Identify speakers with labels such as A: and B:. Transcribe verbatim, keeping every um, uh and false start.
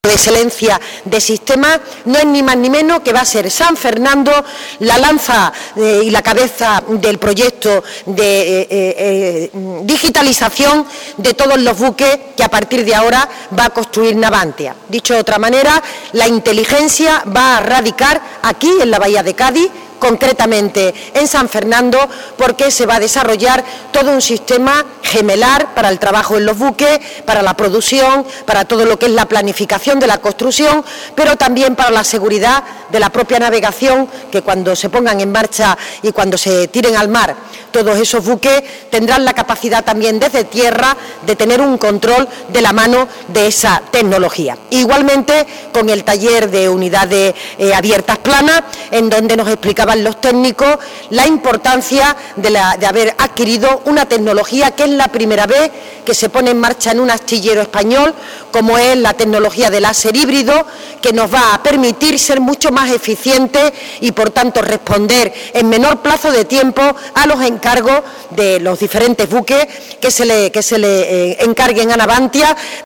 A: de excelencia de sistema, no es ni más ni menos que va a ser San Fernando la lanza eh, y la cabeza del proyecto de eh, eh, digitalización de todos los buques que a partir de ahora va a construir Navantia. Dicho de otra manera, la inteligencia va a radicar aquí en la Bahía de Cádiz, concretamente en San Fernando, porque se va a desarrollar todo un sistema gemelar para el trabajo en los buques, para la producción, para todo lo que es la planificación de la construcción, pero también para la seguridad de la propia navegación, que cuando se pongan en marcha y cuando se tiren al mar todos esos buques tendrán la capacidad también desde tierra de tener un control de la mano de esa tecnología. Igualmente con el taller de unidades eh, abiertas planas, en donde nos explicaban los técnicos la importancia de, la, de haber adquirido una tecnología que es la primera vez que se pone en marcha en un astillero español, como es la tecnología del láser híbrido, que nos va a permitir ser mucho más eficientes y por tanto responder en menor plazo de tiempo a los encargos de los diferentes buques que se le, que se le eh, encarguen a Navantia.